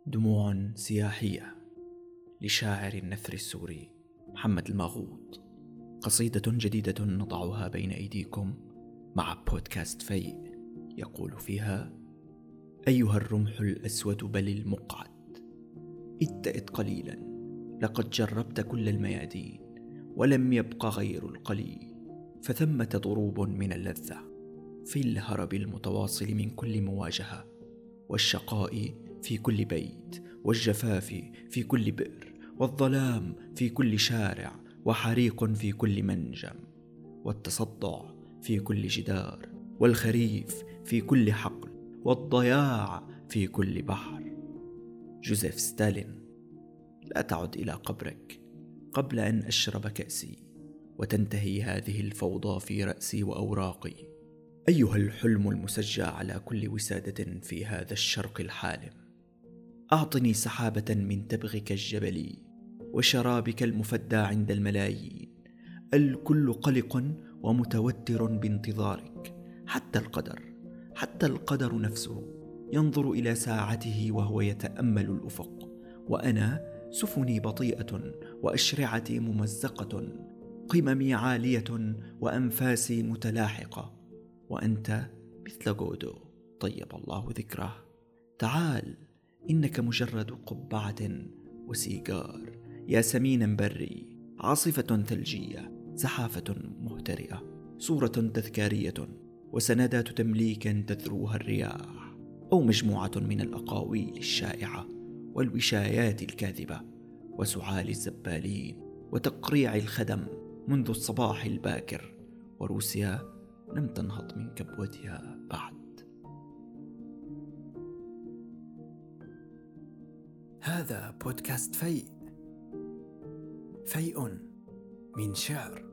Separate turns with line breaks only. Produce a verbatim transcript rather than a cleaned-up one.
دموع سياحية لشاعر النثر السوري محمد الماغوط، قصيدة جديدة نضعها بين أيديكم مع بودكاست فيء. يقول فيها: أيها الرمح الأسود بل المقعد، اتئت قليلا، لقد جربت كل الميادين ولم يبق غير القليل، فثمة ضروب من اللذة في الهرب المتواصل من كل مواجهة، والشقاء في كل بيت، والجفاف في كل بئر، والظلام في كل شارع، وحريق في كل منجم، والتصدع في كل جدار، والخريف في كل حقل، والضياع في كل بحر. جوزيف ستالين. لا تعد إلى قبرك قبل أن أشرب كأسي وتنتهي هذه الفوضى في رأسي وأوراقي. أيها الحلم المسجى على كل وسادة في هذا الشرق الحالم، أعطني سحابة من تبغك الجبلي وشرابك المفدى عند الملايين. الكل قلق ومتوتر بانتظارك، حتى القدر حتى القدر نفسه ينظر إلى ساعته وهو يتأمل الأفق، وأنا سفني بطيئة وأشرعتي ممزقة، قممي عالية وأنفاسي متلاحقة، وأنت مثل غودو طيب الله ذكره. تعال، إنك مجرد قبعة وسيجار، يا سمينا بري، عاصفة ثلجية، زحافة مهترئة، صورة تذكارية، وسندات تمليك تذروها الرياح، أو مجموعة من الأقاويل الشائعة والوشايات الكاذبة وسعال الزبالين وتقريع الخدم منذ الصباح الباكر، وروسيا لم تنهض من كبوتها بعد.
هذا بودكاست فيء، فيء من شعر.